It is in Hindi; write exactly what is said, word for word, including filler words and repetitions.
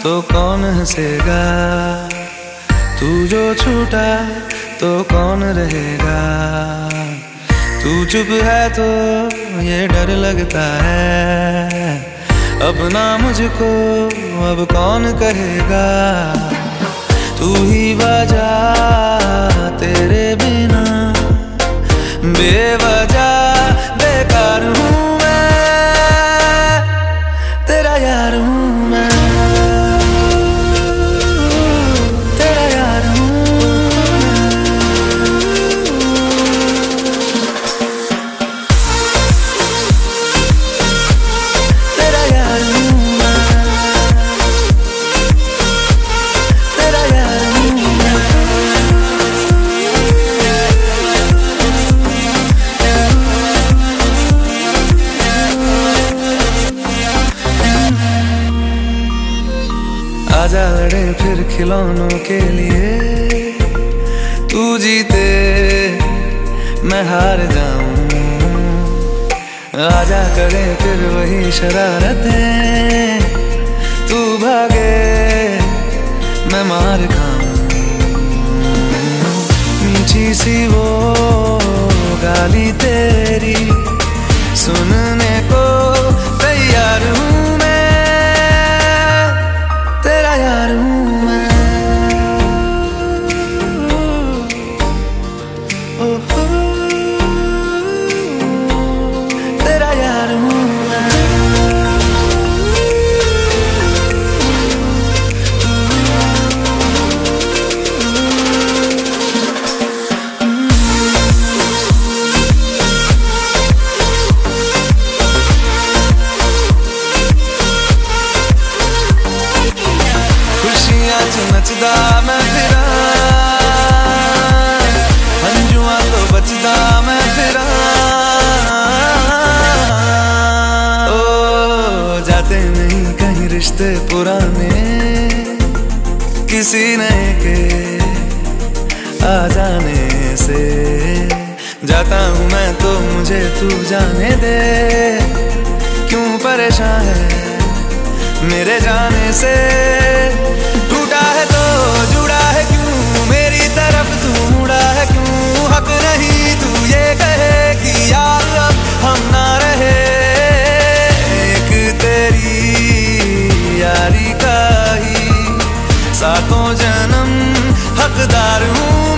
तो कौन हंसेगा, तू जो छूटा तो कौन रहेगा। तू चुप है तो ये डर लगता है, अब ना मुझको अब कौन कहेगा। तू ही वजह तेरे बिना बेवजह बेकार हूँ मैं, तेरा यार हूँ मैं, तेरा यार हूँ मैं, तेरा यार हूँ मैं, तेरा यार हूँ मैं। आजा लड़े फिर खिलौनों के लिए, तू जीते मैं हार जाऊं। आजा करे फिर वही शरारतें, तू भागे मैं मार खाऊं। मीठी सी वो गाली तेरी सुनने को तैयार हूँ मैं, तेरा यार हूँ मैं। ओ हो, तेरा यार हूँ मैं। नचदा मैं फिरा, हंजुआ तो बचदा मैं फिरा। ओ जाते नहीं कहीं रिश्ते पुराने, किसी नए के आ जाने से। जाता हूँ मैं तो मुझे तू जाने दे, क्यों परेशान है मेरे जाने से। टूटा है तो जुड़ा है क्यों, मेरी तरफ तू मुड़ा है क्यों। हक नहीं तू ये कहे कि यार अब हम ना रहे, एक तेरी यारी का ही सातों जन्म हकदार हूँ।